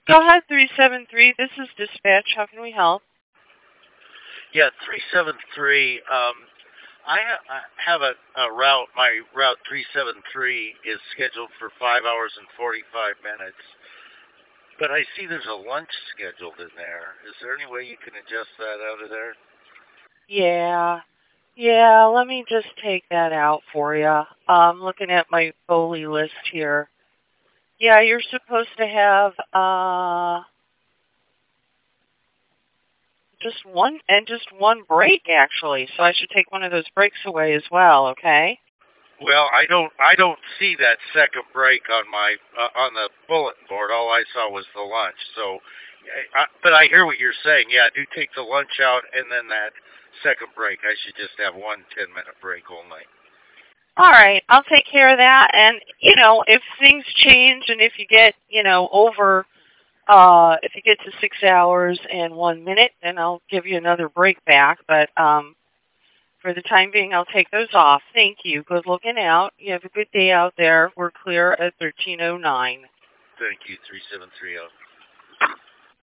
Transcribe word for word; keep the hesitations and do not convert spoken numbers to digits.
Go ahead, three seven three. This is dispatch. How can we help? Yeah, three seven three. Um, I, ha- I have a, a route. My route three seven three is scheduled for five hours and forty-five minutes. But I see there's a lunch scheduled in there. Is there any way you can adjust that out of there? Yeah. Yeah, let me just take that out for you. I'm looking at my Foley list here. Yeah, you're supposed to have uh just one and just one break actually. So I should take one of those breaks away as well, okay? Well, I don't. I don't see that second break on my uh, on the bulletin board. All I saw was the lunch. So, I, but I hear what you're saying. Yeah, do take the lunch out, and then that second break. I should just have one ten minute break only. All right, I'll take care of that. And you know, if things change and if you get, you know, over uh if you get to six hours and one minute, then I'll give you another break back. But um for the time being, I'll take those off. Thank you. Good looking out. You have a good day out there. We're clear at thirteen oh nine. Thank you, three seven three zero.